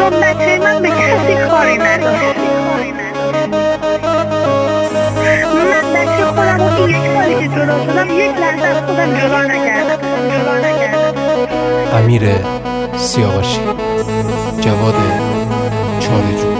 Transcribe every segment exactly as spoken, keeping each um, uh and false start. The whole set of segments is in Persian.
چون بچه من به کسی کاری نداشت. من بچه خودم رو این یک سالی که جدا شدم یک لحظه از خودم جدا نکردم جدا نکردم امیر سیاوشی، جواد چاره‌جو.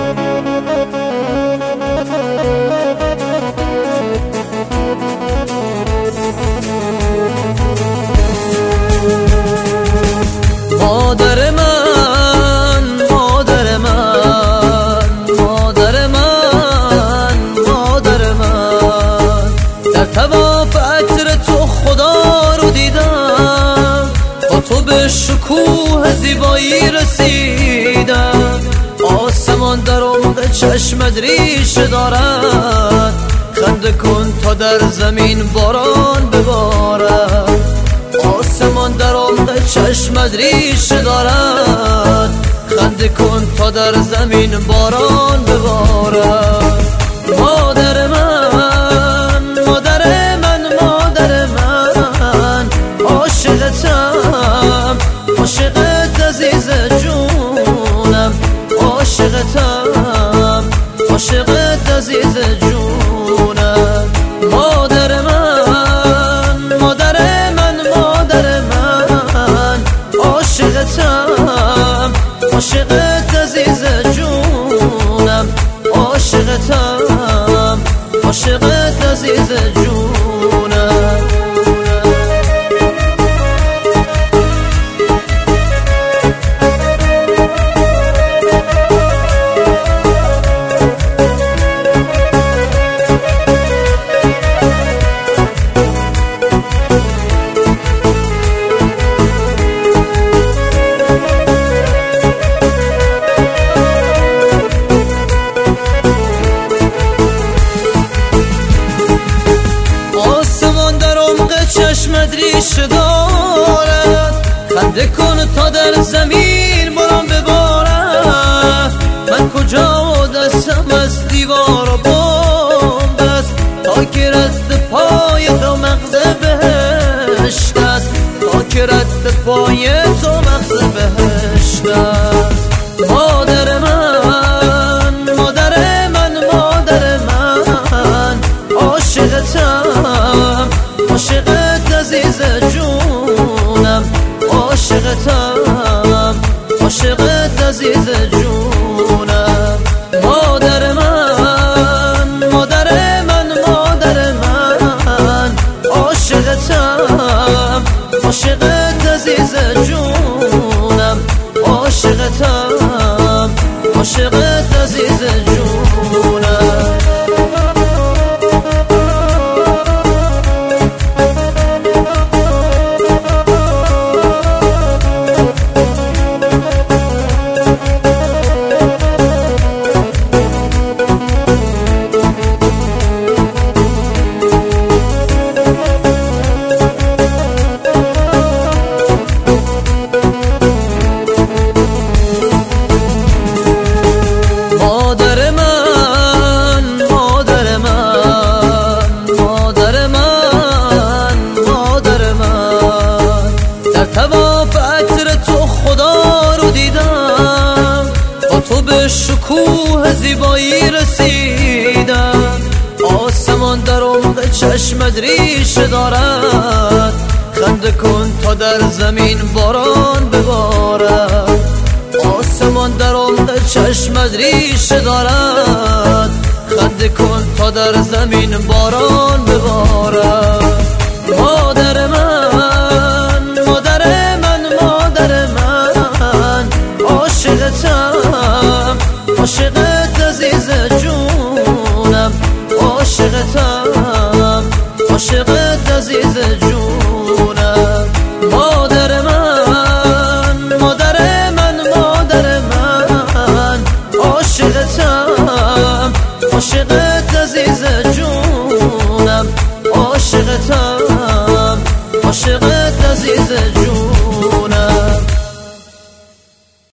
مادر من مادر من مادر من مادر من در طواف عطر تو خدا رو دیدم، با تو به شکوه زیبایی رسیدم. آسمان در عمق چشمت ریشه دارد، خنده کن تا در زمین باران ببارد. آسمان در عمق چشمت ریشه دارد، خنده کن تا در زمین باران ببارد. مادر من مادر من مادر من عاشقتم عاشقت عزیز جونم، عاشقتم عاشقت عزیز جونم. مادر من مادر من مادر من عاشقتم عاشقت عزیز جونم، عاشقتم عاشقت عزیز جونم. چشمت ریشه دارد، خنده کن تا در زمین باران ببارد. من کجا و دستم از دیوار و بمب است، تا که رد پای تو مغز بهشت است، تا که رد پای تو مغز بهشت است. مادر من مادر من مادر من عاشقتم عاشقت عزیز جونم، عاشقتم عاشقت عزیز جونم. مادر من مادر من مادر من عاشقتم عاشقت عزیز جونم، عاشقتم عاشقت عزیز جونم. طواف عطر تو خدا رو دیدم، با تو به شکوه زیبایی رسیدم. آسمان در عمق چشمت ریشه دارد، خنده کن تا در زمین باران ببارد. آسمان در عمق چشمت ریشه دارد، خنده کن تا در زمین باران ببارد. مادر من مادر من مادر من عاشقتم عاشقت عزیز جونم، عاشقتم